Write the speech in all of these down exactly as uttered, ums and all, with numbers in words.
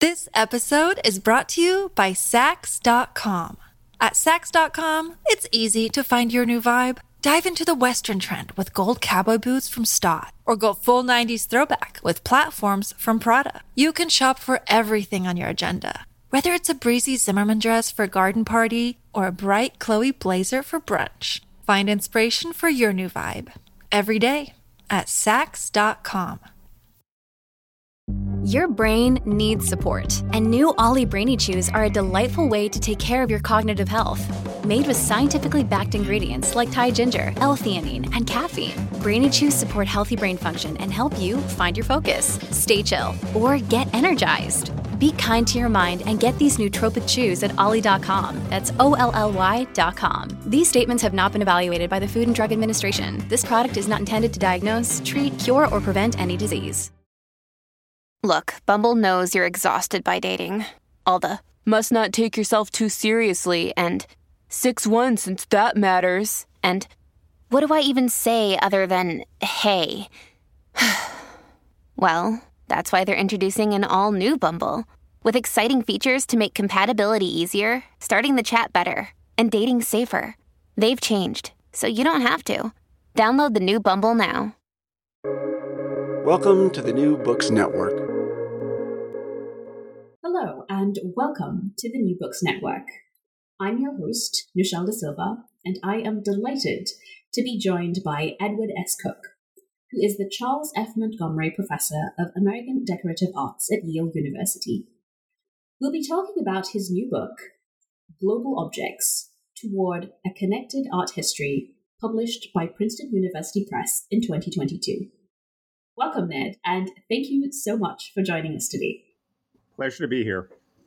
This episode is brought to you by Saks dot com. At Saks dot com, it's easy to find your new vibe. Dive into the Western trend with gold cowboy boots from Stott, or go full nineties throwback with platforms from Prada. You can shop for everything on your agenda, whether it's a breezy Zimmermann dress for a garden party or a bright Chloe blazer for brunch. Find inspiration for your new vibe every day at Saks dot com. Your brain needs support, and new Ollie Brainy Chews are a delightful way to take care of your cognitive health. Made with scientifically backed ingredients like Thai ginger, L-theanine, and caffeine, Brainy Chews support healthy brain function and help you find your focus, stay chill, or get energized. Be kind to your mind and get these nootropic chews at ollie dot com. That's O L L Y dot com. These statements have not been evaluated by the Food and Drug Administration. This product is not intended to diagnose, treat, cure, or prevent any disease. Look, Bumble knows you're exhausted by dating. All the, must not take yourself too seriously, and six one since that matters, and what do I even say other than, hey? Well, that's why they're introducing an all-new Bumble, with exciting features to make compatibility easier, starting the chat better, and dating safer. They've changed, so you don't have to. Download the new Bumble now. Welcome to the New Books Network. Hello, and welcome to the New Books Network. I'm your host, Michelle Da Silva, and I am delighted to be joined by Edward S. Cook, who is the Charles F. Montgomery Professor of American Decorative Arts at Yale University. We'll be talking about his new book, Global Objects: Toward a Connected Art History, published by Princeton University Press in twenty twenty-two. Welcome, Ned, and thank you so much for joining us today. Pleasure to be here.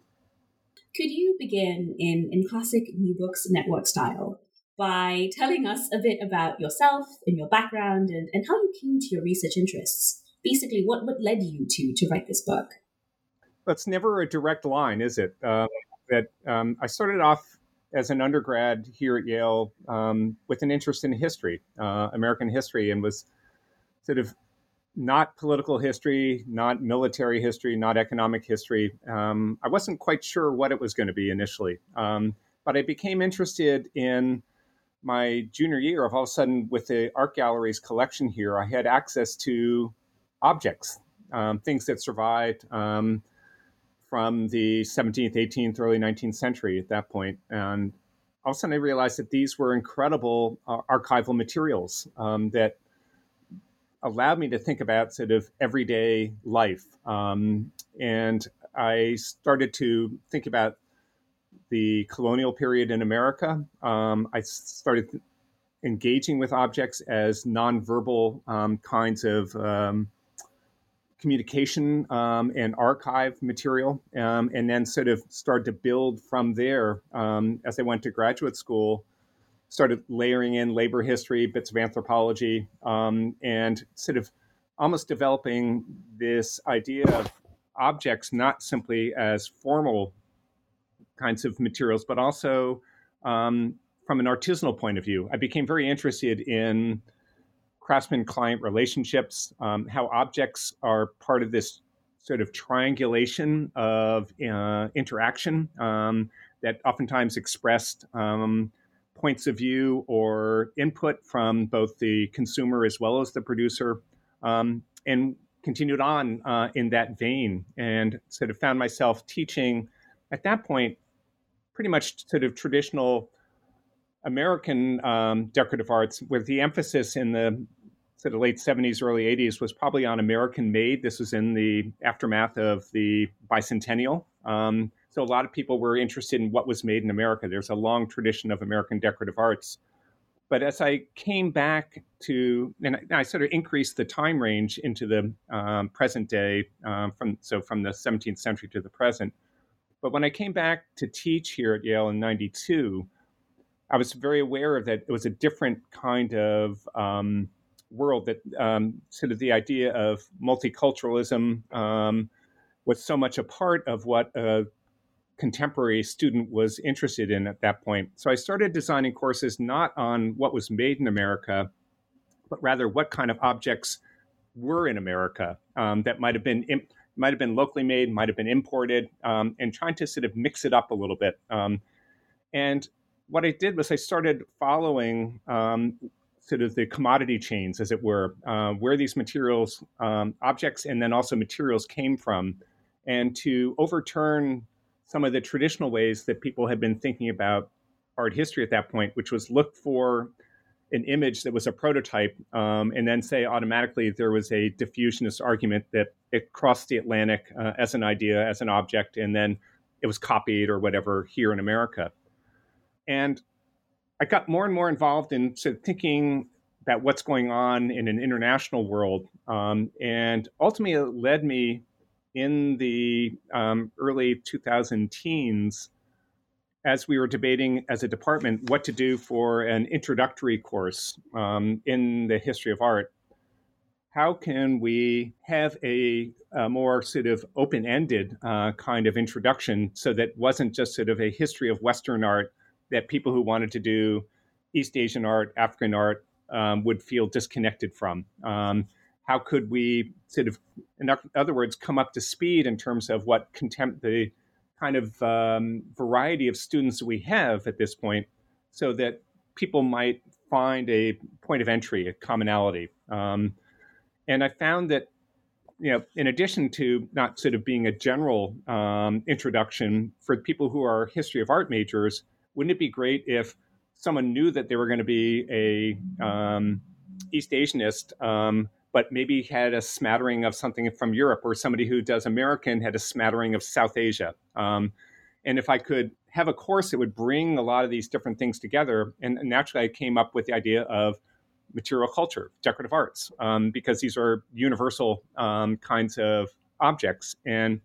Could you begin in, in classic New Books Network style by telling us a bit about yourself and your background and, and how you came to your research interests? Basically, what, what led you to, to write this book? That's never a direct line, is it? Uh, that um, I started off as an undergrad here at Yale um, with an interest in history, uh, American history, and was sort of not political history, not military history, not economic history. Um, I wasn't quite sure what it was going to be initially, um, but I became interested in my junior year. Of all of a sudden, with the art gallery's collection here, I had access to objects, um, things that survived um, from the seventeenth, eighteenth, early nineteenth century at that point. And all of a sudden, I realized that these were incredible uh, archival materials um, that allowed me to think about sort of everyday life. Um, and I started to think about the colonial period in America. Um, I started th- engaging with objects as nonverbal um, kinds of um, communication um, and archive material, um, and then sort of started to build from there. Um, as I went to graduate school, started layering in labor history, bits of anthropology, um, and sort of almost developing this idea of objects not simply as formal kinds of materials, but also um, from an artisanal point of view. I became very interested in craftsman-client relationships, um, how objects are part of this sort of triangulation of uh, interaction um, that oftentimes expressed um, points of view or input from both the consumer as well as the producer, um, and continued on uh, in that vein, and sort of found myself teaching at that point pretty much sort of traditional American um, decorative arts, with the emphasis in the sort of late seventies, early eighties was probably on American made. This was in the aftermath of the bicentennial. Um, So a lot of people were interested in what was made in America. There's a long tradition of American decorative arts. But as I came back to, and I, I sort of increased the time range into the um, present day, um, from so from the seventeenth century to the present. But when I came back to teach here at Yale in ninety-two, I was very aware that it was a different kind of um, world, that um, sort of the idea of multiculturalism um, was so much a part of what a contemporary student was interested in at that point. So I started designing courses not on what was made in America, but rather what kind of objects were in America um, that might have been im- might have been locally made, might have been imported, um, and trying to sort of mix it up a little bit. Um, and what I did was I started following um, sort of the commodity chains, as it were, uh, where these materials, um, objects, and then also materials came from, and to overturn some of the traditional ways that people had been thinking about art history at that point, which was look for an image that was a prototype, um, and then say automatically there was a diffusionist argument that it crossed the Atlantic uh, as an idea, as an object, and then it was copied or whatever here in America. And I got more and more involved in sort of thinking about what's going on in an international world. Um, and ultimately it led me in the um, early two thousand teens, as we were debating as a department what to do for an introductory course um, in the history of art. How can we have a, a more sort of open-ended uh, kind of introduction so that it wasn't just sort of a history of Western art that people who wanted to do East Asian art, African art, um, would feel disconnected from? Um, how could we sort of, in other words, come up to speed in terms of what contempt the kind of um, variety of students that we have at this point, so that people might find a point of entry, a commonality. Um, and I found that, you know, in addition to not sort of being a general um, introduction for people who are history of art majors, wouldn't it be great if someone knew that they were going to be a um, East Asianist, um, but maybe had a smattering of something from Europe, or somebody who does American had a smattering of South Asia. Um, and if I could have a course that would bring a lot of these different things together, and, and naturally I came up with the idea of material culture, decorative arts, um, because these are universal um, kinds of objects. And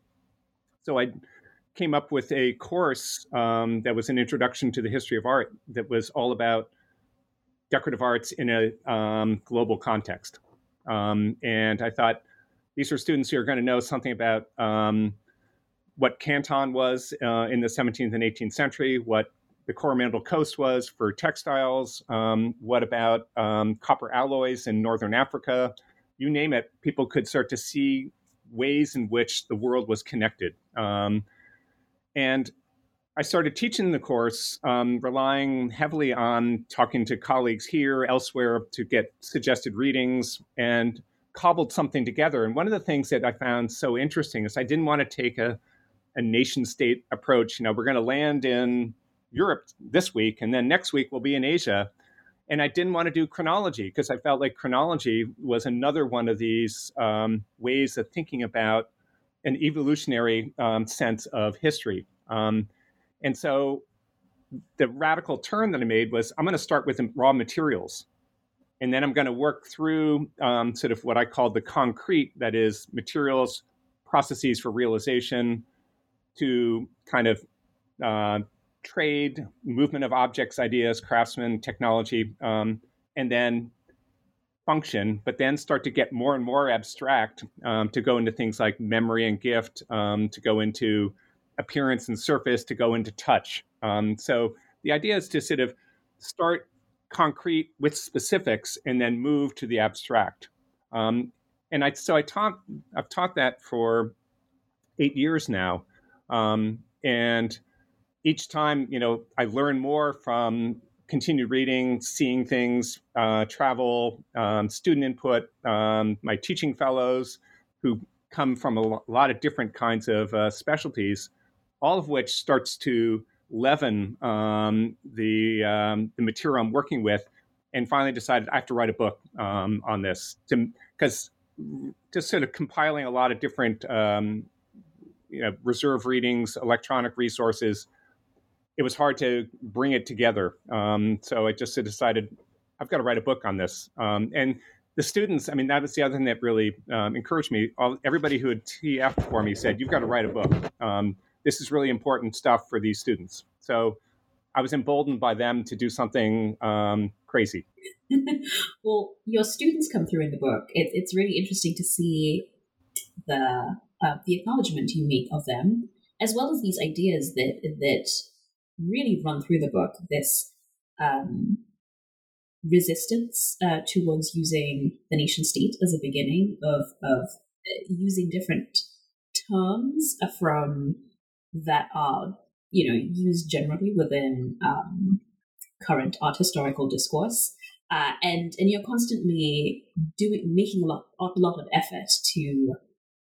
so I came up with a course um, that was an introduction to the history of art that was all about decorative arts in a um, global context. Um, and I thought these are students who are going to know something about um, what Canton was uh, in the seventeenth and eighteenth century, what the Coromandel Coast was for textiles, um, what about um, copper alloys in Northern Africa, you name it. People could start to see ways in which the world was connected. Um, and I started teaching the course, um, relying heavily on talking to colleagues here, elsewhere, to get suggested readings, and cobbled something together. And one of the things that I found so interesting is I didn't want to take a, a nation state approach. You know, we're going to land in Europe this week, and then next week we'll be in Asia. And I didn't want to do chronology because I felt like chronology was another one of these um, ways of thinking about an evolutionary um, sense of history. Um, and so the radical turn that I made was I'm going to start with raw materials. And then I'm going to work through um, sort of what I called the concrete, that is materials, processes for realization, to kind of uh, trade, movement of objects, ideas, craftsmen, technology, um, and then function, but then start to get more and more abstract um, to go into things like memory and gift, um, to go into appearance and surface, to go into touch. Um, so the idea is to sort of start concrete with specifics and then move to the abstract. Um, and I so I taught I've taught that for eight years now, um, and each time, you know, I learn more from continued reading, seeing things, uh, travel, um, student input, um, my teaching fellows who come from a lot of different kinds of uh, specialties, all of which starts to leaven um, the um, the material I'm working with, and finally decided I have to write a book um, on this, because just sort of compiling a lot of different um, you know, reserve readings, electronic resources, it was hard to bring it together. Um, so I just decided I've got to write a book on this. Um, and the students, I mean, that was the other thing that really um, encouraged me. All, everybody who had T F'd for me said, you've got to write a book. Um, this is really important stuff for these students. So I was emboldened by them to do something um, crazy. Well, your students come through in the book. It, it's really interesting to see the uh, the acknowledgement you make of them, as well as these ideas that that really run through the book. This um, resistance uh, towards using the nation state as a beginning of of using different terms from that are, you know, used generally within um, current art historical discourse, uh, and and you're constantly doing making a lot a lot of effort to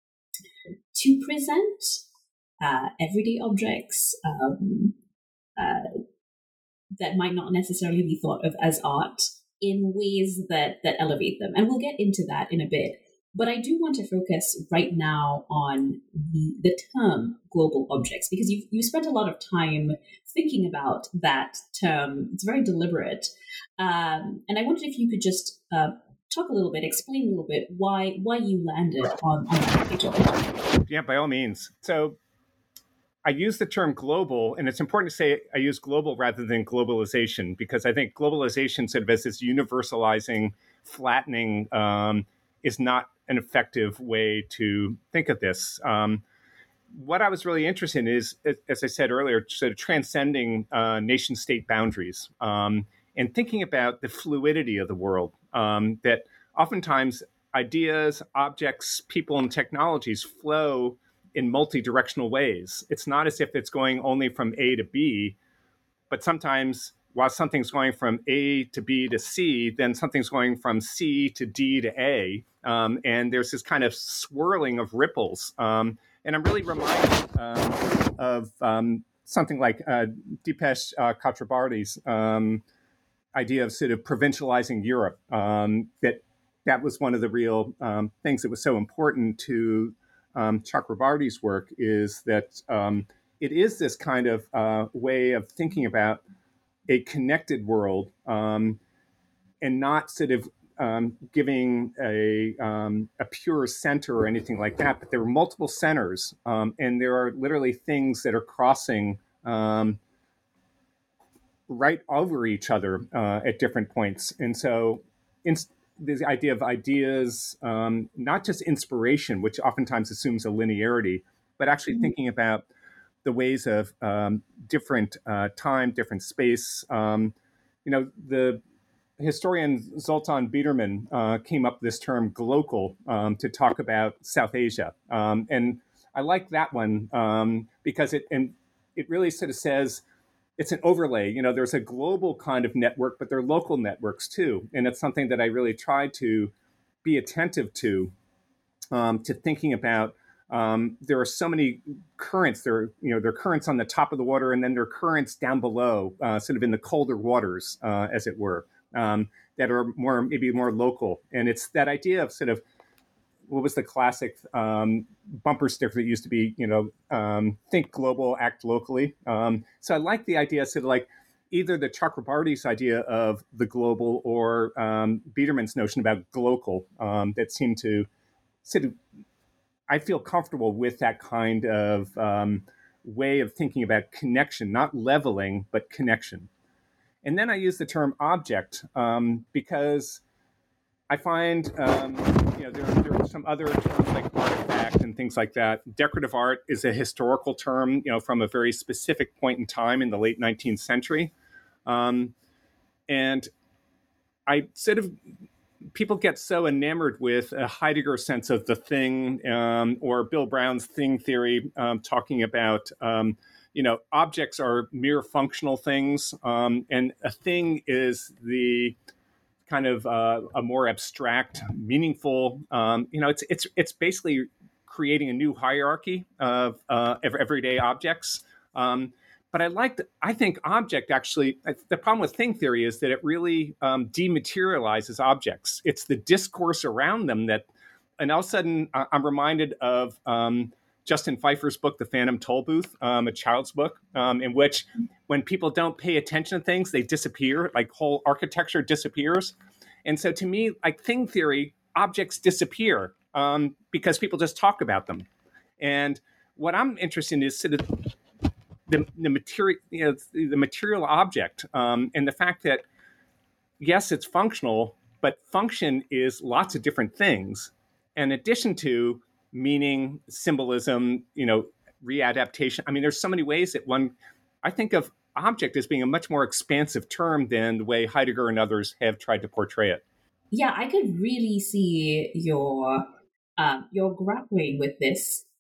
to present uh, everyday objects um, uh, that might not necessarily be thought of as art in ways that that elevate them, and we'll get into that in a bit. But I do want to focus right now on the, the term global objects, because you've, you spent a lot of time thinking about that term. It's very deliberate. Um, and I wondered if you could just uh, talk a little bit, explain a little bit why why you landed on, on that title. Yeah, by all means. So I use the term global, and it's important to say I use global rather than globalization, because I think globalization sort of as this universalizing, flattening um, is not an effective way to think of this. Um, what I was really interested in is, as I said earlier, sort of transcending uh, nation-state boundaries um, and thinking about the fluidity of the world, um, that oftentimes ideas, objects, people, and technologies flow in multi-directional ways. It's not as if it's going only from A to B, but sometimes while something's going from A to B to C, then something's going from C to D to A. Um, and there's this kind of swirling of ripples. Um, and I'm really reminded um, of um, something like uh, Dipesh uh, Chakrabarty's um, idea of sort of provincializing Europe. Um, that that was one of the real um, things that was so important to um, Chakrabarty's work, is that um, it is this kind of uh, way of thinking about a connected world, um, and not sort of um, giving a, um, a pure center or anything like that, but there are multiple centers, um, and there are literally things that are crossing um, right over each other uh, at different points. And so in, the idea of ideas, um, not just inspiration, which oftentimes assumes a linearity, but actually mm-hmm. thinking about the ways of um, different uh, time, different space. Um, you know, the historian Zoltan Biederman uh, came up with this term "glocal" um, to talk about South Asia, um, and I like that one um, because it and it really sort of says it's an overlay. You know, there's a global kind of network, but there are local networks too, and it's something that I really try to be attentive to, um, to thinking about. Um, there are so many currents. There, are, you know, there are currents on the top of the water, and then there are currents down below, uh, sort of in the colder waters, uh, as it were, um, that are more maybe more local. And it's that idea of sort of what was the classic um, bumper sticker that used to be, you know, um, think global, act locally. Um, so I like the idea, sort of like either the Chakrabarty's idea of the global or um, Biederman's notion about glocal um, that seemed to sort of. I feel comfortable with that kind of um, way of thinking about connection, not leveling, but connection. And then I use the term object um, because I find, um, you know, there, there are some other terms like artifact and things like that. Decorative art is a historical term, you know, from a very specific point in time in the late nineteenth century. Um, and I sort of... people get so enamored with a Heidegger sense of the thing, um, or Bill Brown's thing theory, um, talking about, um, you know, objects are mere functional things, um, and a thing is the kind of uh, a more abstract, meaningful. Um, you know, it's it's it's basically creating a new hierarchy of uh, everyday objects. Um, But I like, I think object actually, the problem with thing theory is that it really um, dematerializes objects. It's the discourse around them that, and all of a sudden I'm reminded of um, Justin Pfeiffer's book, The Phantom Toll Booth, um, a child's book, um, in which when people don't pay attention to things, they disappear, like whole architecture disappears. And so to me, like thing theory, objects disappear um, because people just talk about them. And what I'm interested in is sort of The, the material, you know, the material object, um, and the fact that yes, it's functional, but function is lots of different things. In addition to meaning, symbolism, you know, readaptation. I mean, there's so many ways that one. I think of object as being a much more expansive term than the way Heidegger and others have tried to portray it. Yeah, I could really see your um, your grappling with this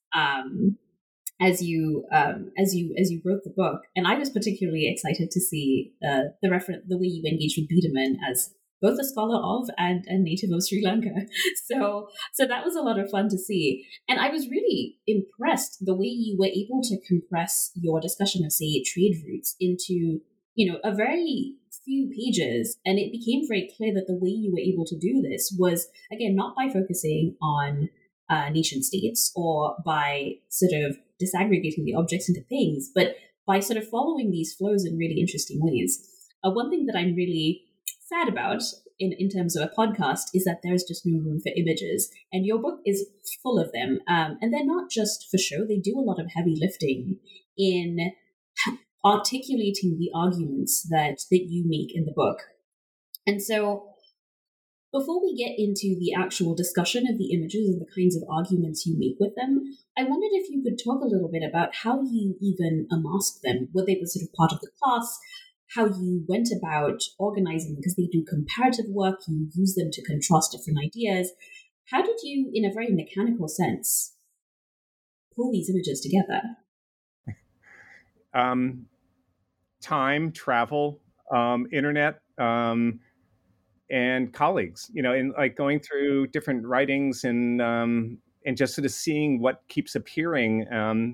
Um, as you um, as you as you wrote the book, and I was particularly excited to see uh, the reference, the way you engaged with Biederman as both a scholar of and a native of Sri Lanka. So so that was a lot of fun to see, and I was really impressed the way you were able to compress your discussion of, say, trade routes into, you know, a very few pages, and it became very clear that the way you were able to do this was, again, not by focusing on uh, nation states or by sort of disaggregating the objects into things, but by sort of following these flows in really interesting ways. Uh, one thing that I'm really sad about in, in terms of a podcast is that there's just no room for images, and your book is full of them. Um, and they're not just for show, they do a lot of heavy lifting in articulating the arguments that, that you make in the book. And so before we get into the actual discussion of the images and the kinds of arguments you make with them, I wondered if you could talk a little bit about how you even amassed them, whether they were sort of part of the class, how you went about organizing them, because they do comparative work, you use them to contrast different ideas. How did you, in a very mechanical sense, pull these images together? Um, time, travel, um, internet, um, and colleagues, you know, and like going through different writings and um, and just sort of seeing what keeps appearing. Um,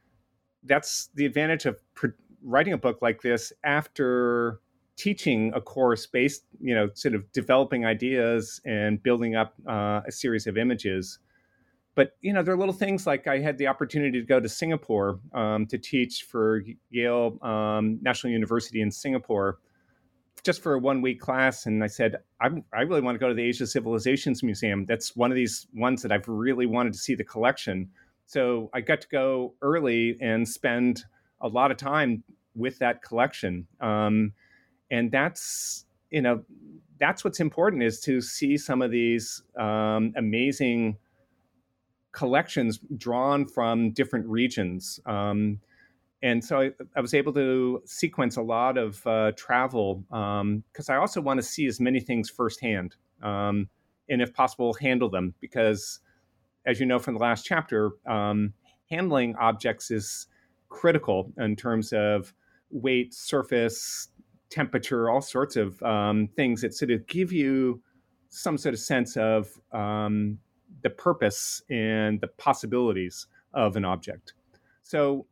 that's the advantage of pr- writing a book like this after teaching a course based, you know, sort of developing ideas and building up uh, a series of images. But, you know, there are little things like I had the opportunity to go to Singapore um, to teach for Yale um, National University in Singapore, just for a one-week class. And I said, I, I really want to go to the Asia Civilizations Museum. That's one of these ones that I've really wanted to see the collection. So I got to go early and spend a lot of time with that collection. Um, and that's, you know, that's what's important, is to see some of these um, amazing collections drawn from different regions. Um, and so I, I was able to sequence a lot of uh, travel because um, I also want to see as many things firsthand um, and, if possible, handle them. Because, as you know from the last chapter, um, handling objects is critical in terms of weight, surface, temperature, all sorts of um, things that sort of give you some sort of sense of um, the purpose and the possibilities of an object. So,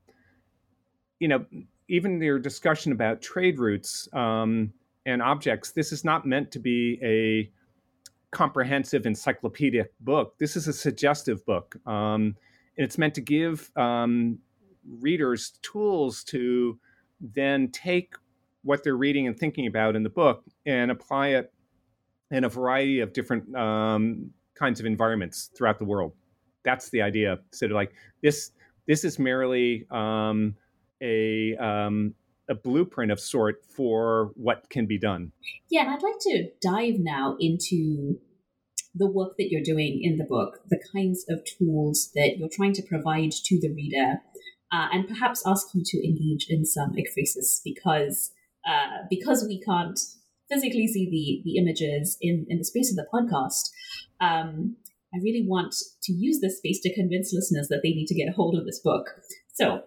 you know, even your discussion about trade routes um, and objects, this is not meant to be a comprehensive encyclopedic book. This is a suggestive book. Um, and it's meant to give um, readers tools to then take what they're reading and thinking about in the book and apply it in a variety of different um, kinds of environments throughout the world. That's the idea. So like this, this is merely um, a um, a blueprint of sort for what can be done. Yeah, and I'd like to dive now into the work that you're doing in the book, the kinds of tools that you're trying to provide to the reader, uh, and perhaps ask you to engage in some ekphrasis, because uh, because we can't physically see the the images in, in the space of the podcast. Um, I really want to use this space to convince listeners that they need to get a hold of this book. So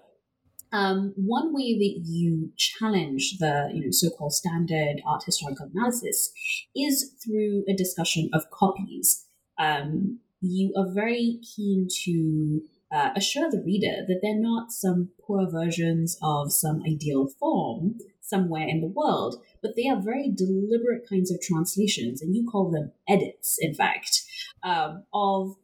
um, one way that you challenge the you know, so-called standard art historical analysis is through a discussion of copies. Um, you are very keen to uh, assure the reader that they're not some poor versions of some ideal form somewhere in the world, but they are very deliberate kinds of translations, and you call them edits, in fact, um, of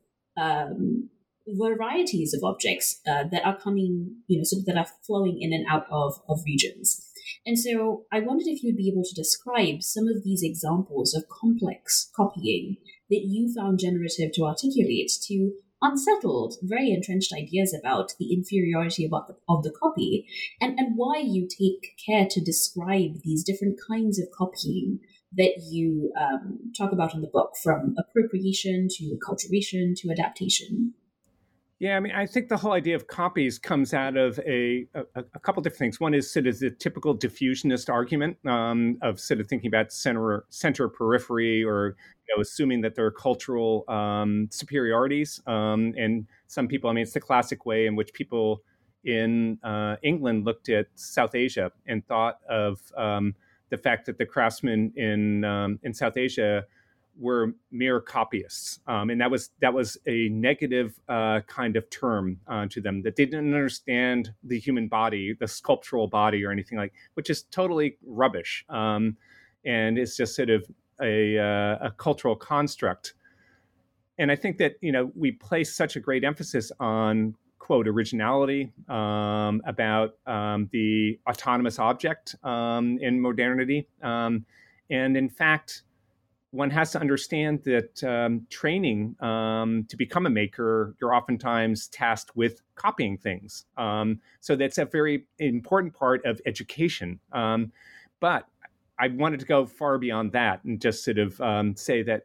um, varieties of objects uh, that are coming, you know, sort of that are flowing in and out of, of regions. And so I wondered if you'd be able to describe some of these examples of complex copying that you found generative to articulate to unsettled, very entrenched ideas about the inferiority about the, of the copy, and, and why you take care to describe these different kinds of copying that you um, talk about in the book, from appropriation to acculturation to adaptation. Yeah, I mean, I think the whole idea of copies comes out of a, a, a couple different things. One is sort of the typical diffusionist argument um, of sort of thinking about center, center periphery, or you know, assuming that there are cultural um, superiorities um, and some people, I mean, it's the classic way in which people in uh, England looked at South Asia and thought of um, the fact that the craftsmen in um, in South Asia were mere copyists, um, and that was that was a negative uh, kind of term uh, to them, that they didn't understand the human body, the sculptural body, or anything like, which is totally rubbish, um, and it's just sort of a, uh, a cultural construct. And I think that, you know, we place such a great emphasis on, quote, originality, um, about um, the autonomous object um, in modernity, um, and in fact, one has to understand that um, training um, to become a maker, you're oftentimes tasked with copying things. Um, so that's a very important part of education. Um, but I wanted to go far beyond that and just sort of um, say that,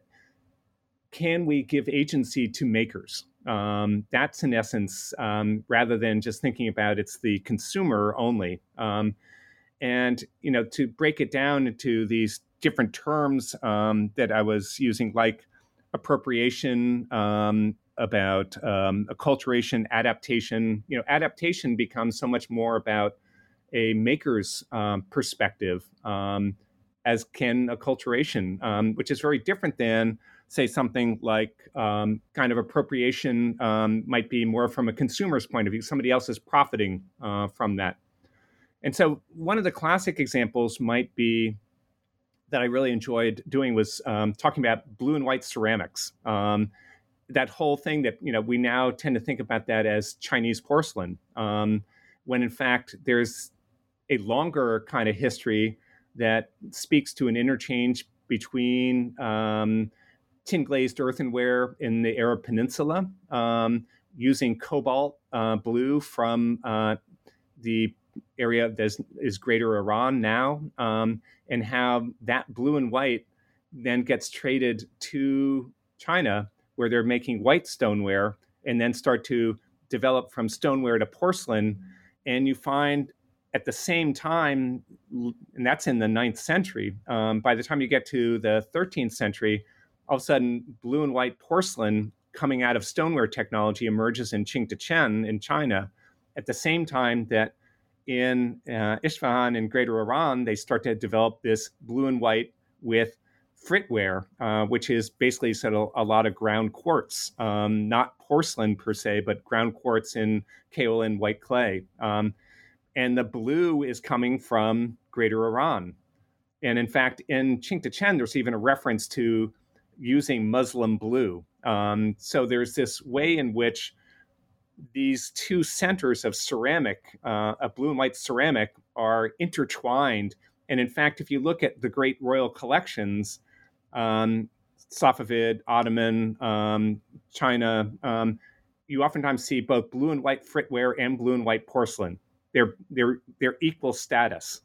can we give agency to makers? Um, that's in essence, um, rather than just thinking about it's the consumer only. Um, and, you know, to break it down into these different terms um, that I was using, like appropriation, um, about um, acculturation, adaptation. You know, adaptation becomes so much more about a maker's um, perspective, um, as can acculturation, um, which is very different than, say, something like um, kind of appropriation um, might be more from a consumer's point of view. Somebody else is profiting uh, from that. And so one of the classic examples might be, that I really enjoyed doing, was um, talking about blue and white ceramics. Um, that whole thing that, you know, we now tend to think about that as Chinese porcelain, um, when in fact there's a longer kind of history that speaks to an interchange between um, tin glazed earthenware in the Arab Peninsula, um, using cobalt uh, blue from uh, the area that is Greater Iran now, um, and how that blue and white then gets traded to China, where they're making white stoneware, and then start to develop from stoneware to porcelain. And you find at the same time, and that's in the ninth century, um, by the time you get to the thirteenth century, all of a sudden blue and white porcelain coming out of stoneware technology emerges in Qingdacheng in China, at the same time that in uh, Isfahan in Greater Iran, they start to develop this blue and white with fritware, uh, which is basically sort of a lot of ground quartz, um, not porcelain per se, but ground quartz in kaolin white clay. Um, and the blue is coming from Greater Iran. And in fact, in Qingdacheng, there's even a reference to using Muslim blue. Um, so there's this way in which these two centers of ceramic, uh, of blue and white ceramic, are intertwined. And in fact, if you look at the great royal collections, um, Safavid, Ottoman, um, China, um, you oftentimes see both blue and white fritware and blue and white porcelain. They're they're they're equal status.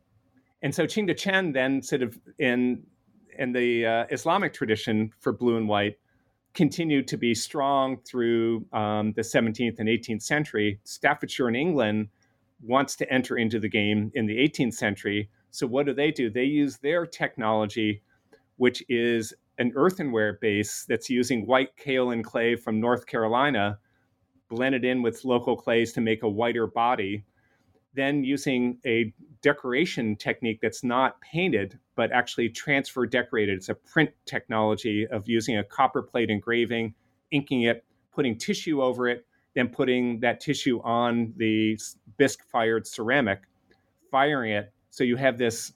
And so Qingdacheng then sort of in in the uh, Islamic tradition for blue and white continued to be strong through um, the seventeenth and eighteenth century. Staffordshire in England wants to enter into the game in the eighteenth century. So what do they do? They use their technology, which is an earthenware base that's using white kaolin clay from North Carolina, blended in with local clays to make a whiter body, then using a decoration technique that's not painted, but actually transfer decorated. It's a print technology of using a copper plate engraving, inking it, putting tissue over it, then putting that tissue on the bisque-fired ceramic, firing it. So you have this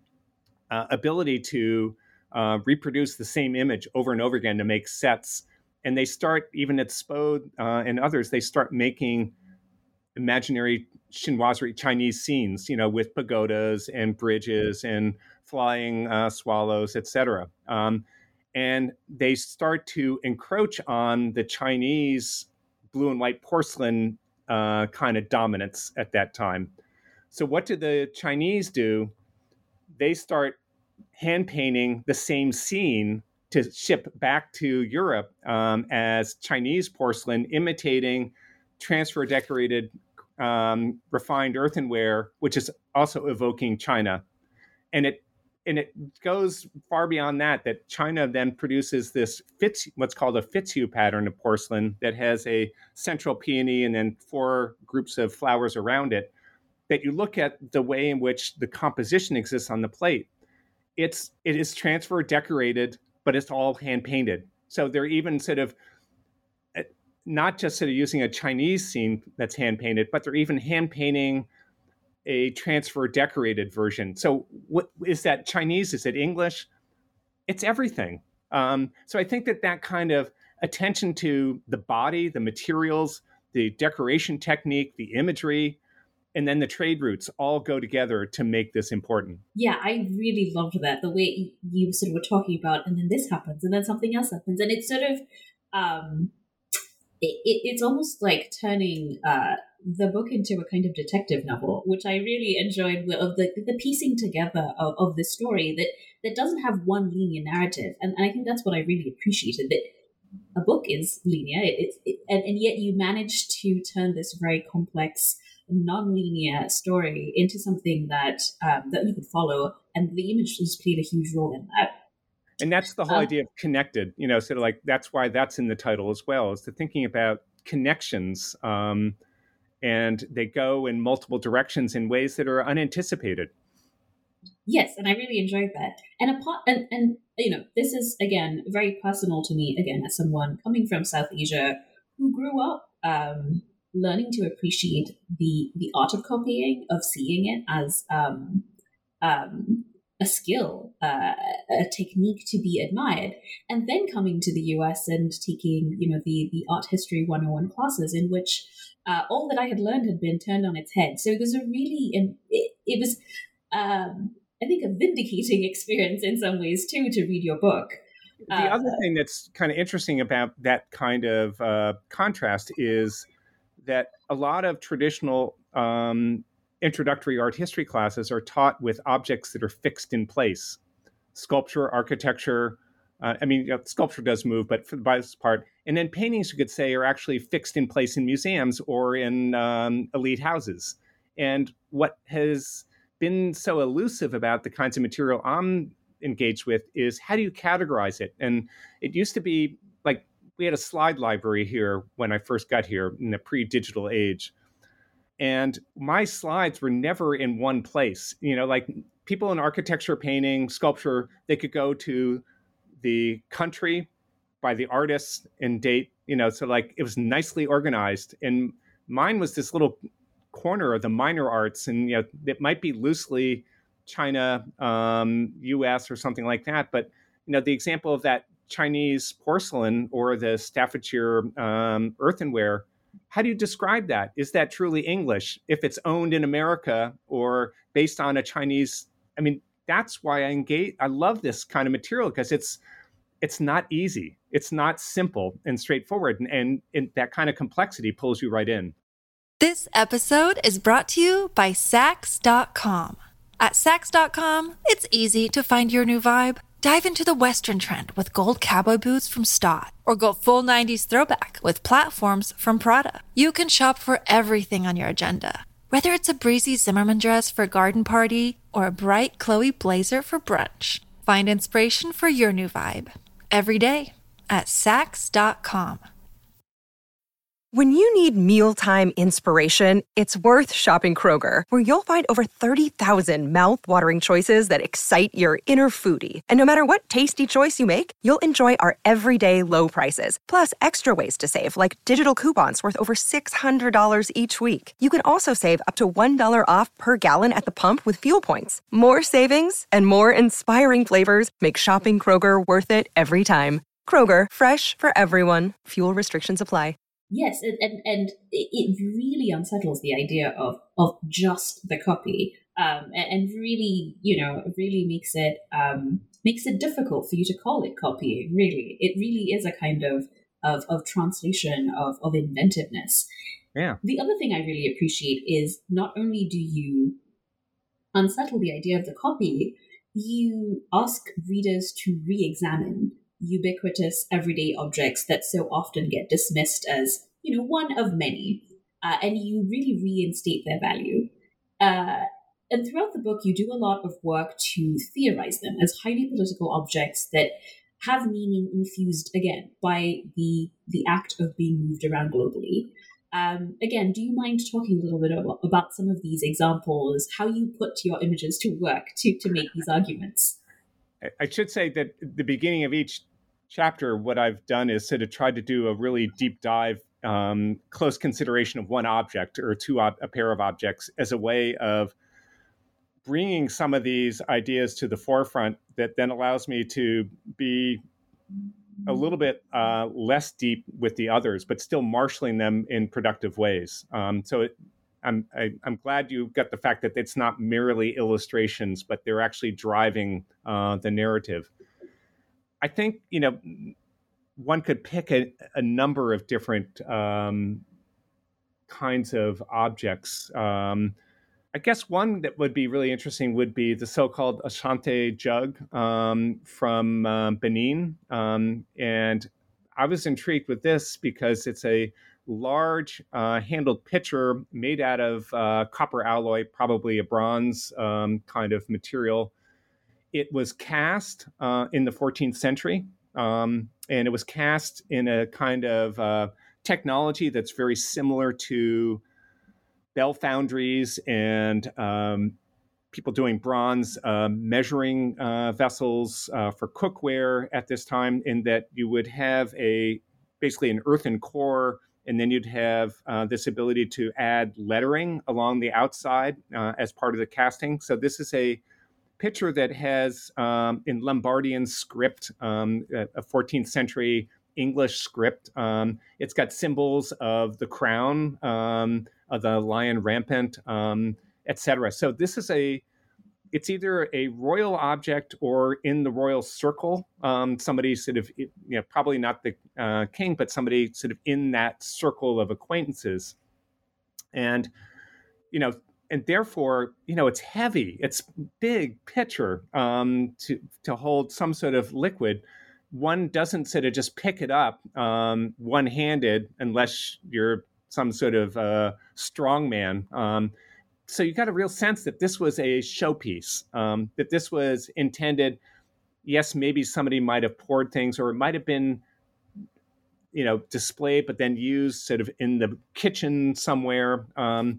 uh, ability to uh, reproduce the same image over and over again to make sets. And they start, even at Spode uh, and others, they start making imaginary chinoiserie Chinese scenes, you know, with pagodas and bridges and flying uh, swallows, et cetera. Um, and they start to encroach on the Chinese blue and white porcelain uh, kind of dominance at that time. So what do the Chinese do? They start hand painting the same scene to ship back to Europe um, as Chinese porcelain, imitating transfer decorated um, refined earthenware, which is also evoking China. And it and it goes far beyond that, that China then produces this Fitz, what's called a Fitzhugh pattern of porcelain that has a central peony and then four groups of flowers around it, that you look at the way in which the composition exists on the plate. It's, it is transfer decorated, but it's all hand painted. So they're even sort of not just sort of using a Chinese scene that's hand painted, but they're even hand painting a transfer decorated version. So what is that Chinese? Is it English? It's everything. Um, so I think that that kind of attention to the body, the materials, the decoration technique, the imagery, and then the trade routes all go together to make this important. Yeah, I really loved that. The way you sort of were talking about, and then this happens, and then something else happens. And it's sort of, um, it, it, it's almost like turning uh, the book into a kind of detective novel, which I really enjoyed, of the the piecing together of, of the story that, that doesn't have one linear narrative. And, and I think that's what I really appreciated, that a book is linear, it, it, it, and, and yet you managed to turn this very complex, non-linear story into something that um, that you could follow, and the image has played a huge role in that. And that's the whole um, idea of connected, you know, sort of like, that's why that's in the title as well, is the thinking about connections, um, and they go in multiple directions in ways that are unanticipated. Yes, and I really enjoyed that. And apart, and, and you know, this is again very personal to me. Again, as someone coming from South Asia who grew up um, learning to appreciate the the art of copying, of seeing it as um, um, a skill, uh, a technique to be admired, and then coming to the U S and taking, you know, the the art history one oh one classes in which uh, all that I had learned had been turned on its head. So it was a really, it, it was. Um, I think a vindicating experience in some ways too to read your book. The uh, other thing that's kind of interesting about that kind of uh, contrast is that a lot of traditional um, introductory art history classes are taught with objects that are fixed in place. Sculpture, architecture, uh, I mean, you know, sculpture does move, but for the most part, and then paintings, you could say, are actually fixed in place in museums or in um, elite houses. And what has been so elusive about the kinds of material I'm engaged with is, how do you categorize it? And it used to be like, we had a slide library here when I first got here in the pre-digital age. And my slides were never in one place. You know, like people in architecture, painting, sculpture, they could go to the country by the artist and date, you know, so like it was nicely organized. And mine was this little corner of the minor arts, and you know, it might be loosely China, um, U S or something like that. But you know, the example of that Chinese porcelain or the Staffordshire um, earthenware, how do you describe that? Is that truly English if it's owned in America or based on a Chinese? I mean, that's why I engage. I love this kind of material, because it's it's not easy. It's not simple and straightforward, and, and, and that kind of complexity pulls you right in. This episode is brought to you by Saks dot com. At Saks dot com, it's easy to find your new vibe. Dive into the Western trend with gold cowboy boots from Stott, or go full nineties throwback with platforms from Prada. You can shop for everything on your agenda, whether it's a breezy Zimmermann dress for a garden party or a bright Chloe blazer for brunch. Find inspiration for your new vibe every day at Saks dot com. When you need mealtime inspiration, it's worth shopping Kroger, where you'll find over thirty thousand mouth-watering choices that excite your inner foodie. And no matter what tasty choice you make, you'll enjoy our everyday low prices, plus extra ways to save, like digital coupons worth over six hundred dollars each week. You can also save up to one dollar off per gallon at the pump with fuel points. More savings and more inspiring flavors make shopping Kroger worth it every time. Kroger, fresh for everyone. Fuel restrictions apply. Yes, and, and, and it really unsettles the idea of, of just the copy, um, and, and really, you know, really makes it um, makes it difficult for you to call it copying. Really, it really is a kind of of, of translation of, of inventiveness. Yeah. The other thing I really appreciate is not only do you unsettle the idea of the copy, you ask readers to re-examine ubiquitous everyday objects that so often get dismissed as, you know, one of many, uh, and you really reinstate their value. Uh, And throughout the book, you do a lot of work to theorize them as highly political objects that have meaning infused, again, by the the act of being moved around globally. Um, again, do you mind talking a little bit about, about some of these examples, how you put your images to work to, to make these arguments? I should say that at the beginning of each chapter, what I've done is sort of tried to do a really deep dive, um, close consideration of one object or two, ob- a pair of objects as a way of bringing some of these ideas to the forefront that then allows me to be a little bit uh, less deep with the others, but still marshaling them in productive ways. Um, so it, I'm I, I'm glad you got the fact that it's not merely illustrations, but they're actually driving uh, the narrative. I think, you know, one could pick a, a number of different um, kinds of objects. Um, I guess one that would be really interesting would be the so-called Ashanti jug um, from uh, Benin. Um, and I was intrigued with this because it's a large uh, handled pitcher made out of uh, copper alloy, probably a bronze um, kind of material. It was cast uh, in the fourteenth century, um, and it was cast in a kind of uh, technology that's very similar to bell foundries and um, people doing bronze uh, measuring uh, vessels uh, for cookware at this time, in that you would have a basically an earthen core, and then you'd have uh, this ability to add lettering along the outside uh, as part of the casting. So this is a picture that has um, in Lombardian script, um, a fourteenth century English script. Um, it's got symbols of the crown, um, of the lion rampant, um, et cetera. So this is a, it's either a royal object or in the royal circle. Um, somebody sort of, you know, probably not the uh, king, but somebody sort of in that circle of acquaintances. And, you know, and therefore, you know, it's heavy. It's big pitcher um, to to hold some sort of liquid. One doesn't sort of just pick it up um, one-handed unless you're some sort of uh, strongman. Um, so you got a real sense that this was a showpiece, um, that this was intended. Yes, maybe somebody might have poured things, or it might have been, you know, displayed, but then used sort of in the kitchen somewhere. Um,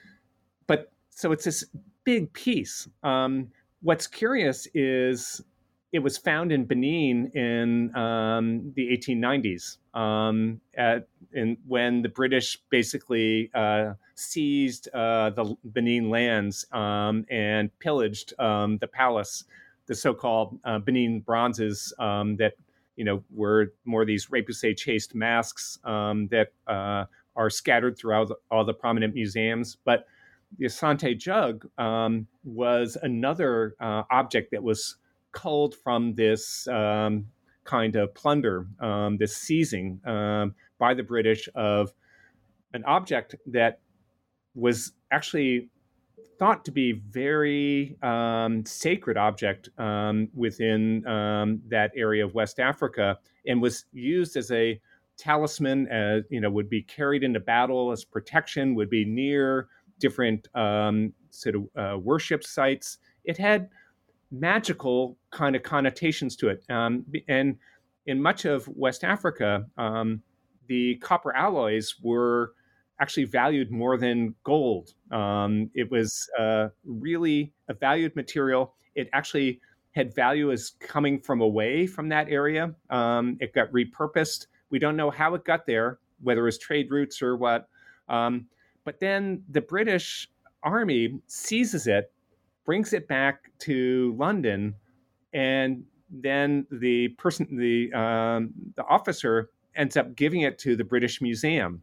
but so it's this big piece. Um, what's curious is it was found in Benin in um, the eighteen nineties, um, at, in, when the British basically uh, seized uh, the Benin lands um, and pillaged um, the palace, the so-called uh, Benin bronzes um, that, you know, were more these repoussé chased masks um, that uh, are scattered throughout all the prominent museums. But the Asante jug um, was another uh, object that was culled from this um, kind of plunder, um, this seizing um, by the British of an object that was actually thought to be very um, sacred object um, within um, that area of West Africa, and was used as a talisman, as you know, would be carried into battle as protection, would be near different um, sort of uh, worship sites. It had magical kind of connotations to it. Um, and in much of West Africa, um, the copper alloys were actually valued more than gold. Um, it was uh, really a valued material. It actually had value as coming from away from that area. Um, it got repurposed. We don't know how it got there, whether it was trade routes or what. Um, but then the British Army seizes it, brings it back to London, and then the person, the um, the officer, ends up giving it to the British Museum,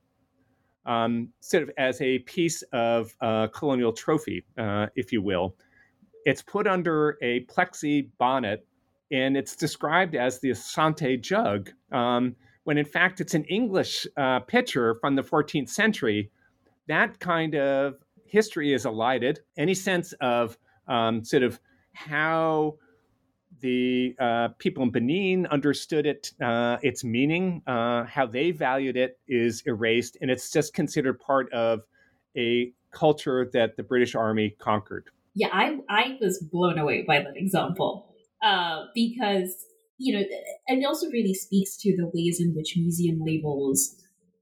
um, sort of as a piece of uh, colonial trophy, uh, if you will. It's put under a plexi bonnet, and it's described as the Asante jug, um, when in fact it's an English uh, pitcher from the fourteenth century. That kind of history is elided. Any sense of Um, sort of how the uh, people in Benin understood it, uh, its meaning, uh, how they valued it is erased, and it's just considered part of a culture that the British Army conquered. Yeah, I I was blown away by that example uh, because you know, and it also really speaks to the ways in which museum labels,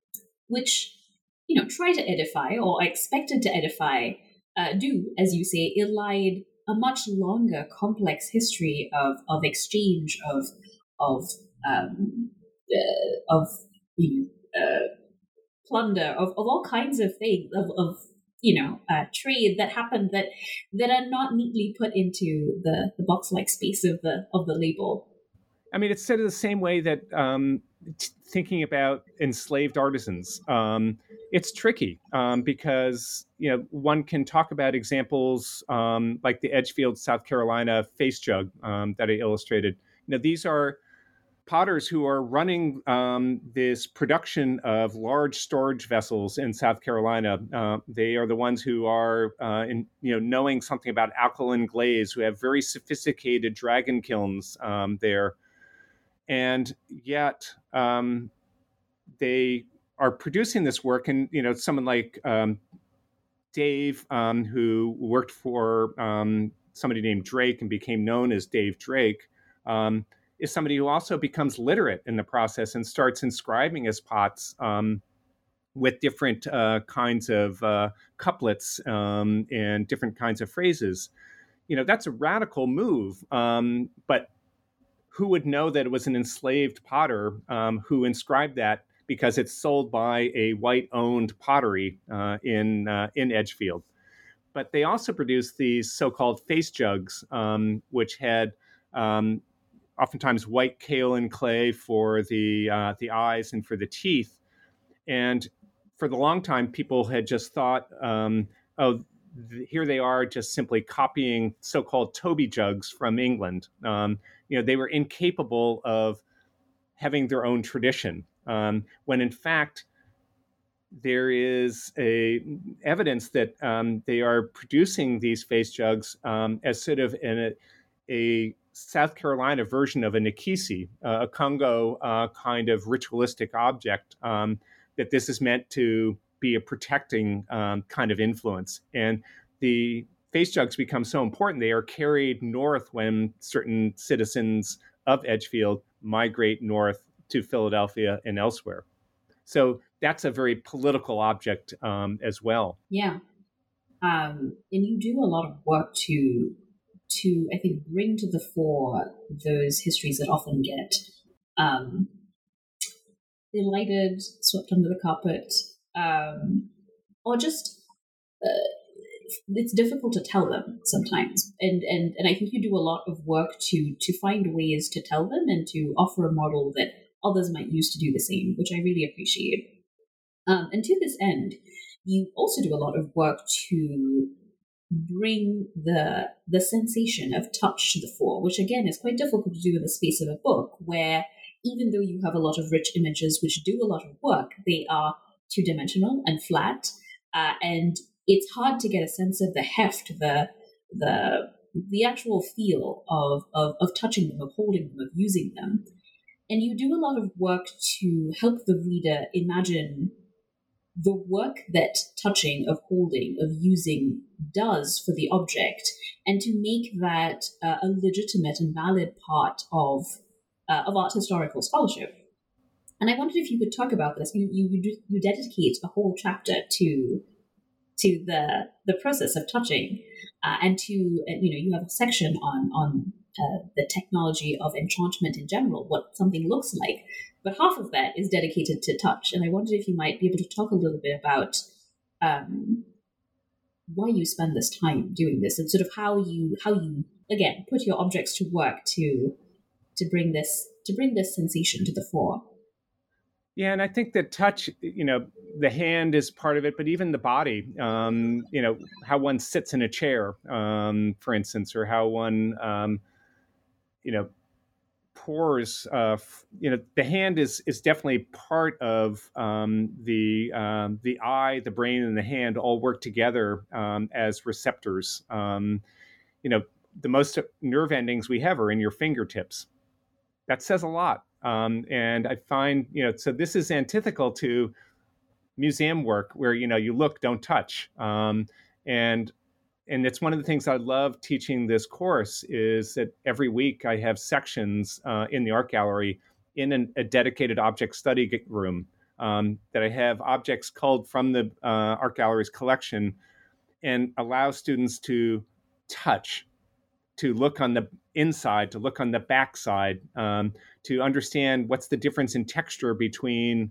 which you know try to edify or are expected to edify, uh, do, as you say, elide a much longer, complex history of of exchange of of um, uh, of you know, uh, plunder of, of all kinds of things of, of you know uh, trade that happened that that are not neatly put into the, the box like space of the of the label. I mean, it's said in the same way that um, t- thinking about enslaved artisans, um, it's tricky um, because you know one can talk about examples um, like the Edgefield, South Carolina face jug um, that I illustrated. You know, these are potters who are running um, this production of large storage vessels in South Carolina. Uh, they are the ones who are, uh, in, you know, knowing something about alkaline glaze, who have very sophisticated dragon kilns um, there, and yet um, they are producing this work. And you know, someone like um, Dave, um, who worked for um, somebody named Drake and became known as Dave Drake. Um, is somebody who also becomes literate in the process and starts inscribing his pots um, with different uh, kinds of uh, couplets um, and different kinds of phrases. You know, that's a radical move, um, but who would know that it was an enslaved potter um, who inscribed that because it's sold by a white-owned pottery uh, in uh, in Edgefield? But they also produced these so-called face jugs, um, which had um, oftentimes white kaolin clay for the uh, the eyes and for the teeth. And for the long time, people had just thought, um, oh, th- here they are just simply copying so-called Toby jugs from England. Um, you know, they were incapable of having their own tradition, um, when in fact, there is a evidence that um, they are producing these face jugs um, as sort of an, a, a South Carolina version of a Nikisi, uh, a Congo uh, kind of ritualistic object, um, that this is meant to be a protecting um, kind of influence. And the face jugs become so important, they are carried north when certain citizens of Edgefield migrate north to Philadelphia and elsewhere. So that's a very political object um, as well. Yeah, um, and you do a lot of work to to I think bring to the fore those histories that often get um, elided, swept under the carpet, um, or just uh, it's difficult to tell them sometimes. And, and and I think you do a lot of work to to find ways to tell them and to offer a model that others might use to do the same, which I really appreciate. Um, and to this end, you also do a lot of work to bring the the sensation of touch to the fore, which again is quite difficult to do in the space of a book, where even though you have a lot of rich images which do a lot of work, they are two-dimensional and flat, uh, and it's hard to get a sense of the heft, the the the actual feel of, of of touching them, of holding them, of using them. And you do a lot of work to help the reader imagine the work that touching, of holding, of using does for the object, and to make that uh, a legitimate and valid part of uh, of art historical scholarship. And I wondered if you could talk about this. You you you dedicate a whole chapter to to the the process of touching, uh, and to and, you know you have a section on on uh, the technology of enchantment in general, what something looks like. But half of that is dedicated to touch, and I wondered if you might be able to talk a little bit about um, why you spend this time doing this, and sort of how you how you again put your objects to work to to bring this to bring this sensation to the fore. Yeah, and I think that touch, you know, the hand is part of it, but even the body, um, you know, how one sits in a chair, um, for instance, or how one, um, you know, pours, uh, f- you know, the hand is is definitely part of um, the um, the eye, the brain, and the hand all work together um, as receptors. Um, you know, the most nerve endings we have are in your fingertips. That says a lot. Um, and I find, you know, so this is antithetical to museum work where, you know, you look, don't touch. Um, and and it's one of the things I love teaching this course is that every week I have sections uh, in the art gallery in an, a dedicated object study room um, that I have objects culled from the uh, art gallery's collection and allow students to touch, to look on the inside, to look on the backside, um, to understand what's the difference in texture between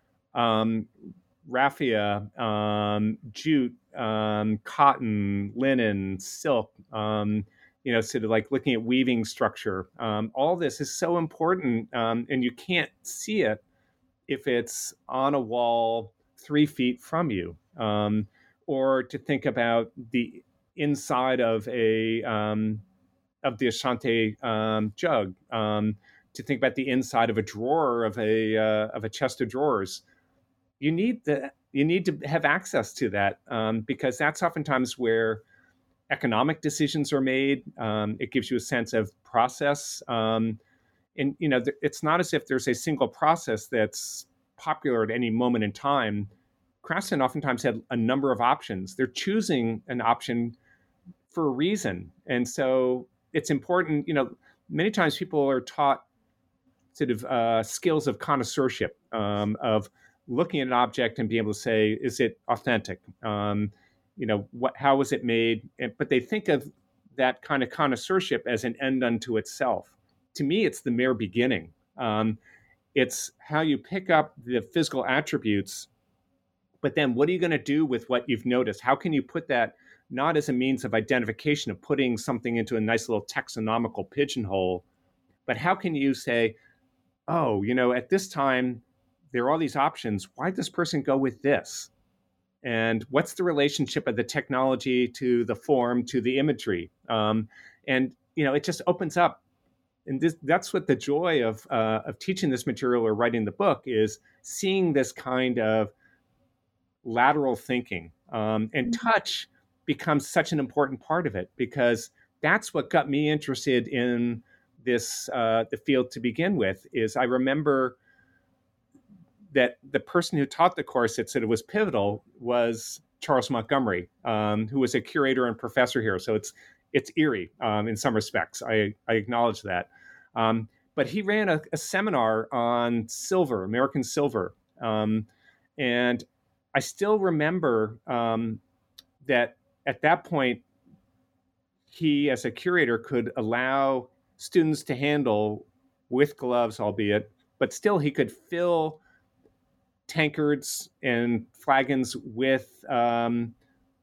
um, raffia, um, jute, um, cotton, linen, silk, um, you know, sort of like looking at weaving structure. Um, all this is so important, um, and you can't see it if it's on a wall three feet from you. Um, or to think about the inside of a um, of the Ashanti um, jug, um, to think about the inside of a drawer of a uh, of a chest of drawers. You need the you need to have access to that um, because that's oftentimes where economic decisions are made. Um, it gives you a sense of process, um, and you know it's not as if there's a single process that's popular at any moment in time. Craftsmen oftentimes have a number of options. They're choosing an option for a reason, and so it's important. You know, many times people are taught sort of uh, skills of connoisseurship, um, of looking at an object and being able to say, is it authentic? Um, you know, what, how was it made? And, but they think of that kind of connoisseurship as an end unto itself. To me, it's the mere beginning. Um, it's how you pick up the physical attributes, but then what are you going to do with what you've noticed? How can you put that not as a means of identification, of putting something into a nice little taxonomical pigeonhole, but how can you say, oh, you know, at this time, there are all these options. Why'd this person go with this? And what's the relationship of the technology to the form, to the imagery? Um, and, you know, it just opens up. And this, that's what the joy of, uh, of teaching this material or writing the book is, seeing this kind of lateral thinking. Um, and touch becomes such an important part of it, because that's what got me interested in this, uh, the field to begin with. Is I remember that the person who taught the course that said it was pivotal was Charles Montgomery, um, who was a curator and professor here. So it's it's eerie um, in some respects. I, I acknowledge that. Um, but he ran a, a seminar on silver, American silver. Um, and I still remember um, that at that point, he, as a curator, could allow students to handle with gloves, albeit, but still he could fill tankards and flagons with um,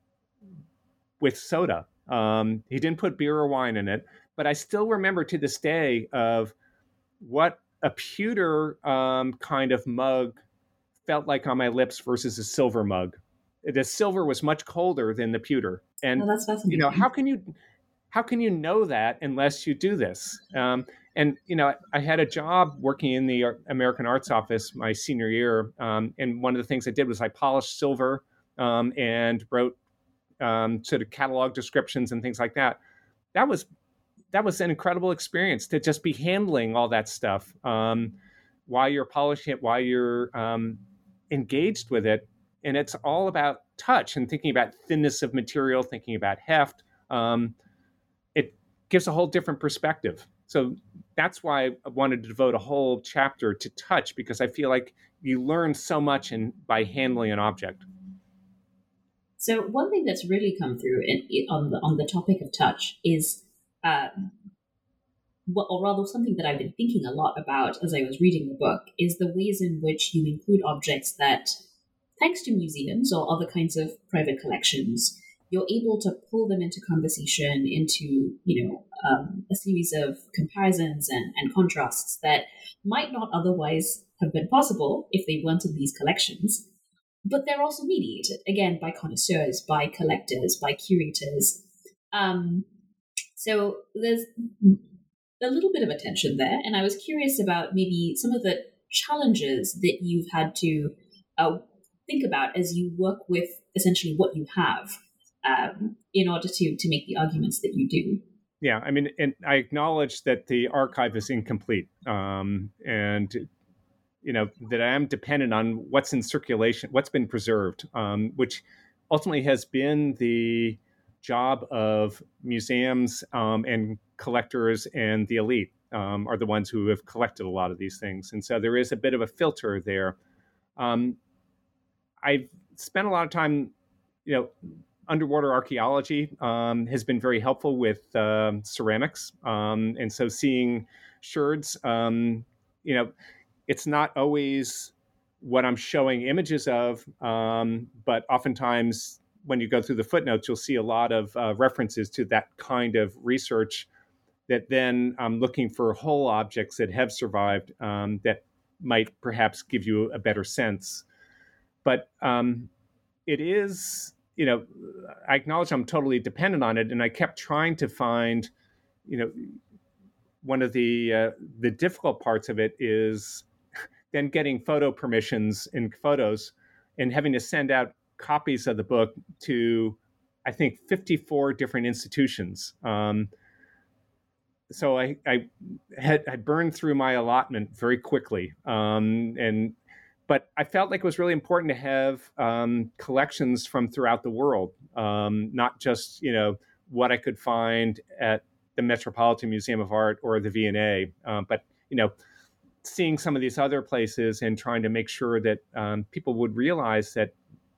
with soda. Um, he didn't put beer or wine in it, but I still remember to this day of what a pewter um, kind of mug felt like on my lips versus a silver mug. The silver was much colder than the pewter, and oh, that's fascinating. You know, how can you how can you know that unless you do this? Um, And, you know, I had a job working in the American Arts Office my senior year. Um, and one of the things I did was I polished silver um, and wrote um, sort of catalog descriptions and things like that. That was that was an incredible experience to just be handling all that stuff um, while you're polishing it, while you're um, engaged with it. And it's all about touch and thinking about thinness of material, thinking about heft. Um, it gives a whole different perspective. So that's why I wanted to devote a whole chapter to touch, because I feel like you learn so much in by handling an object. So one thing that's really come through in, in, on the on the topic of touch is, uh, what, or rather something that I've been thinking a lot about as I was reading the book, is the ways in which you include objects that, thanks to museums or other kinds of private collections, you're able to pull them into conversation, into, you know, um, a series of comparisons and, and contrasts that might not otherwise have been possible if they weren't in these collections. But they're also mediated, again, by connoisseurs, by collectors, by curators. Um, so there's a little bit of a tension there. And I was curious about maybe some of the challenges that you've had to uh, think about as you work with essentially what you have um, in order to, to make the arguments that you do. Yeah, I mean, and I acknowledge that the archive is incomplete, um, and you know that I am dependent on what's in circulation, what's been preserved, um, which ultimately has been the job of museums um, and collectors and the elite um, are the ones who have collected a lot of these things. And so there is a bit of a filter there. Um, I've spent a lot of time, you know, underwater archaeology um, has been very helpful with um, ceramics. Um, and so seeing sherds, um, you know, it's not always what I'm showing images of, um, but oftentimes when you go through the footnotes, you'll see a lot of uh, references to that kind of research that then I'm looking for whole objects that have survived um, that might perhaps give you a better sense. But um, it is, you know, I acknowledge I'm totally dependent on it. And I kept trying to find, you know, one of the uh, the difficult parts of it is then getting photo permissions in photos and having to send out copies of the book to, I think, fifty-four different institutions. Um, so I, I had I burned through my allotment very quickly, um, and but I felt like it was really important to have um, collections from throughout the world, um, not just you know what I could find at the Metropolitan Museum of Art or the V and A, um, but you know. seeing some of these other places and trying to make sure that um, people would realize that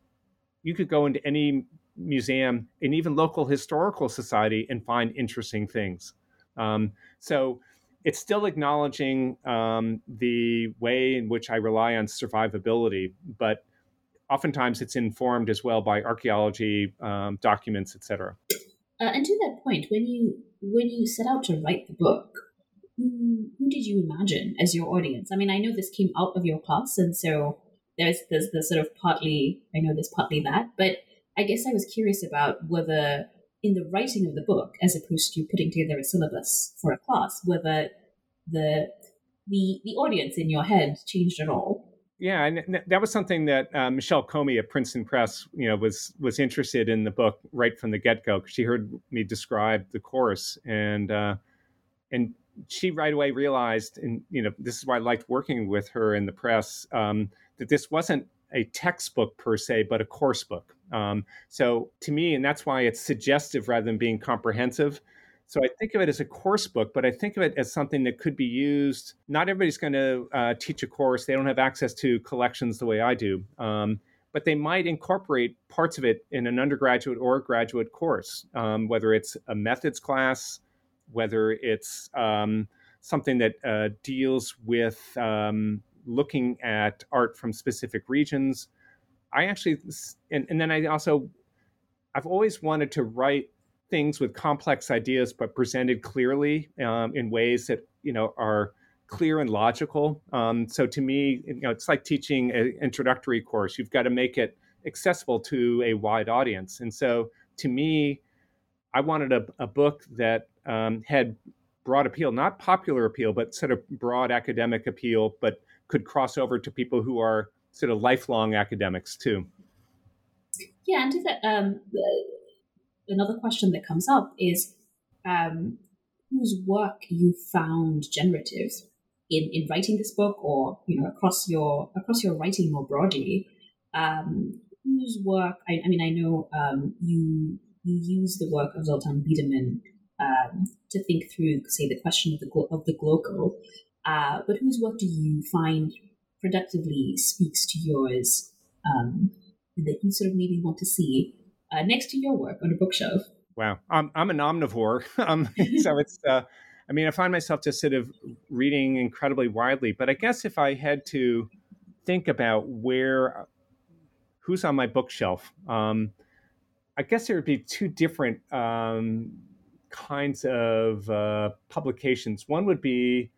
you could go into any museum and even local historical society and find interesting things. Um, so it's still acknowledging um, the way in which I rely on survivability, but oftentimes it's informed as well by archaeology, um, documents, et cetera. Uh, and to that point, when you when you set out to write the book, who, who did you imagine as your audience? I mean, I know this came out of your class, and so there's there's the sort of partly, I know there's partly that, but I guess I was curious about whether in the writing of the book, as opposed to putting together a syllabus for a class, whether the the the audience in your head changed at all. Yeah, and that was something that uh, Michelle Comey at Princeton Press, you know, was was interested in the book right from the get-go, because she heard me describe the course, and uh, and she right away realized, and you know, this is why I liked working with her in the press, um, that this wasn't a textbook per se, but a course book. Um, so to me, and that's why it's suggestive rather than being comprehensive. So I think of it as a course book, but I think of it as something that could be used. Not everybody's going to uh, teach a course. They don't have access to collections the way I do. Um, but they might incorporate parts of it in an undergraduate or a graduate course, um, whether it's a methods class, whether it's um, something that uh, deals with um, looking at art from specific regions. I actually, and, and then I also, I've always wanted to write things with complex ideas, but presented clearly um, in ways that, you know, are clear and logical. Um, so to me, you know, it's like teaching an introductory course. You've got to make it accessible to a wide audience. And so to me, I wanted a, a book that um, had broad appeal, not popular appeal, but sort of broad academic appeal, but could cross over to people who are sort of lifelong academics too. Yeah, and to that, um, another question that comes up is um, whose work you found generative in, in writing this book, or you know, across your across your writing more broadly. Um, whose work? I, I mean, I know um, you you use the work of Zoltan Biederman um, to think through, say, the question of the glo- of the glocal. Uh, but whose work do you find productively speaks to yours, um, that you sort of maybe want to see Uh, next to your work on a bookshelf? Wow. I'm, I'm an omnivore. um, so it's, uh, I mean, I find myself just sort of reading incredibly widely, but I guess if I had to think about where, who's on my bookshelf, um, I guess there would be two different um, kinds of uh, publications. One would be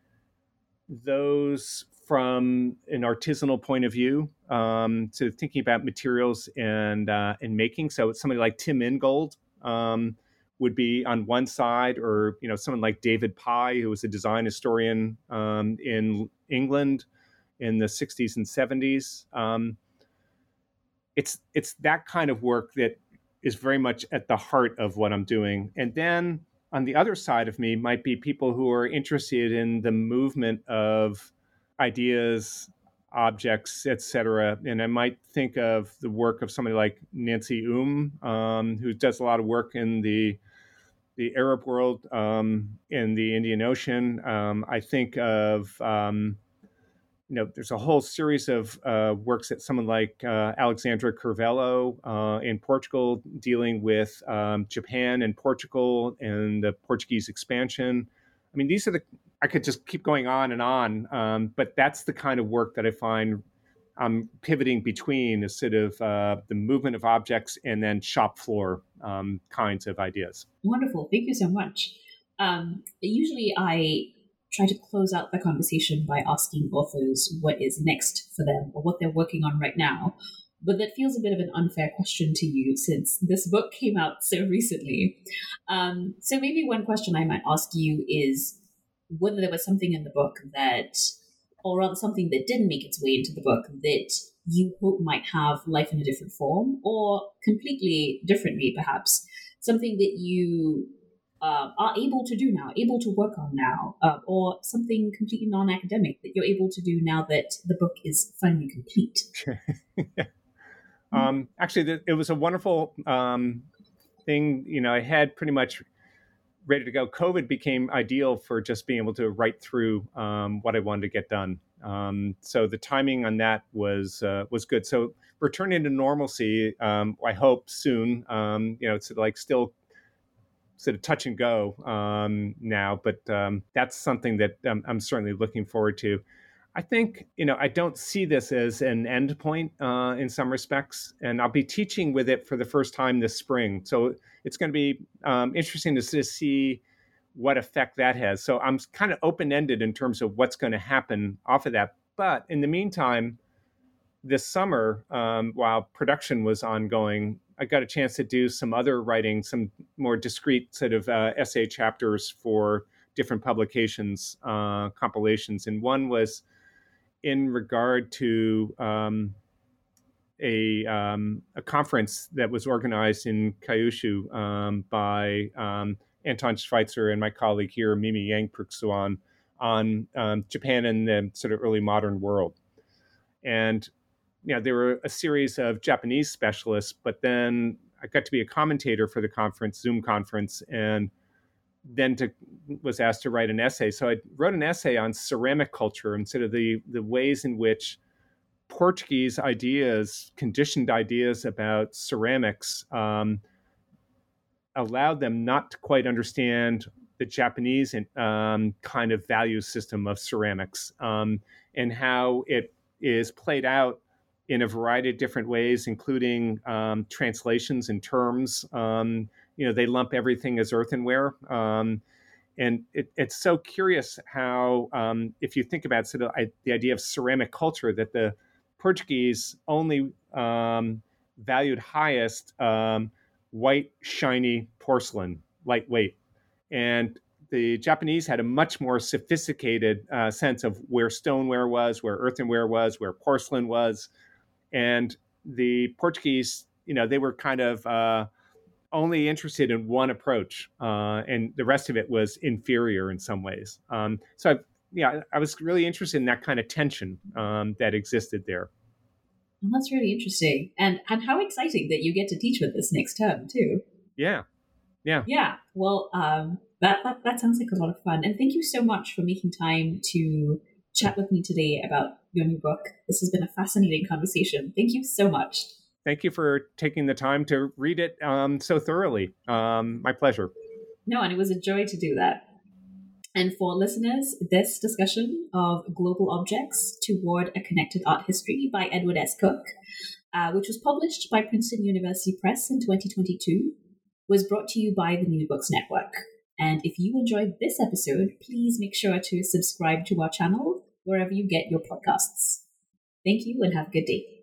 those from an artisanal point of view, um, so thinking about materials and uh, and making. So somebody like Tim Ingold um, would be on one side, or you know, someone like David Pye, who was a design historian um, in England in the sixties and seventies. Um, it's it's that kind of work that is very much at the heart of what I'm doing. And then on the other side of me might be people who are interested in the movement of ideas objects, et cetera. And I might think of the work of somebody like Nancy Oom, um, who does a lot of work in the the Arab world, um, in the Indian Ocean. Um, I think of, um, you know, there's a whole series of uh, works that someone like uh, Alexandra Curvelo uh, in Portugal, dealing with um, Japan and Portugal and the Portuguese expansion. I mean, these are the, I could just keep going on and on, um, but that's the kind of work that I find I'm pivoting between, is sort of uh, the movement of objects and then shop floor um, kinds of ideas. Wonderful. Thank you so much. Um, usually I try to close out the conversation by asking authors what is next for them or what they're working on right now. But that feels a bit of an unfair question to you since this book came out so recently. Um, so maybe one question I might ask you is whether there was something in the book that, or rather something that didn't make its way into the book that you hope might have life in a different form, or completely differently perhaps, something that you uh, are able to do now, able to work on now, uh, or something completely non-academic that you're able to do now that the book is finally complete. um, actually, it was a wonderful um, thing. You know, I had pretty much ready to go. COVID became ideal for just being able to write through um, what I wanted to get done. Um, so the timing on that was uh, was good. So returning to normalcy, um, I hope soon. Um, you know, it's like still sort of touch and go um, now, but um, that's something that um, I'm certainly looking forward to. I think, you know, I don't see this as an end point uh, in some respects, and I'll be teaching with it for the first time this spring. So it's going to be um, interesting to, to see what effect that has. So I'm kind of open-ended in terms of what's going to happen off of that. But in the meantime, this summer, um, while production was ongoing, I got a chance to do some other writing, some more discrete sort of uh, essay chapters for different publications, uh, compilations. And one was in regard to um, a um, a conference that was organized in Kyushu um, by um, Anton Schweitzer and my colleague here, Mimi Yang-Pruxuan, on um, Japan and the sort of early modern world. And you know, there were a series of Japanese specialists, but then I got to be a commentator for the conference, Zoom conference, and then to, was asked to write an essay. So I wrote an essay on ceramic culture and sort of the, the ways in which Portuguese ideas, conditioned ideas about ceramics, um, allowed them not to quite understand the Japanese um, kind of value system of ceramics, um, and how it is played out in a variety of different ways, including um, translations and terms. Um, you know, they lump everything as earthenware. Um, and it, it's so curious how, um, if you think about sort of I, the idea of ceramic culture, that the Portuguese only um, valued highest um, white, shiny porcelain, lightweight. And the Japanese had a much more sophisticated uh, sense of where stoneware was, where earthenware was, where porcelain was. And the Portuguese, you know, they were kind of uh, only interested in one approach, uh, and the rest of it was inferior in some ways. Um, so, I, yeah, I was really interested in that kind of tension um, that existed there. Well, that's really interesting, and and how exciting that you get to teach with this next term too. Yeah, yeah, yeah. Well, um, that, that that sounds like a lot of fun, and thank you so much for making time to chat with me today about your new book. This has been a fascinating conversation. Thank you so much. Thank you for taking the time to read it um, so thoroughly. Um, my pleasure. No, and it was a joy to do that. And for listeners, this discussion of global objects toward a connected art history by Edward S. Cook, uh, which was published by Princeton University Press in twenty twenty-two, was brought to you by the New Books Network. And if you enjoyed this episode, please make sure to subscribe to our channel wherever you get your podcasts. Thank you and have a good day.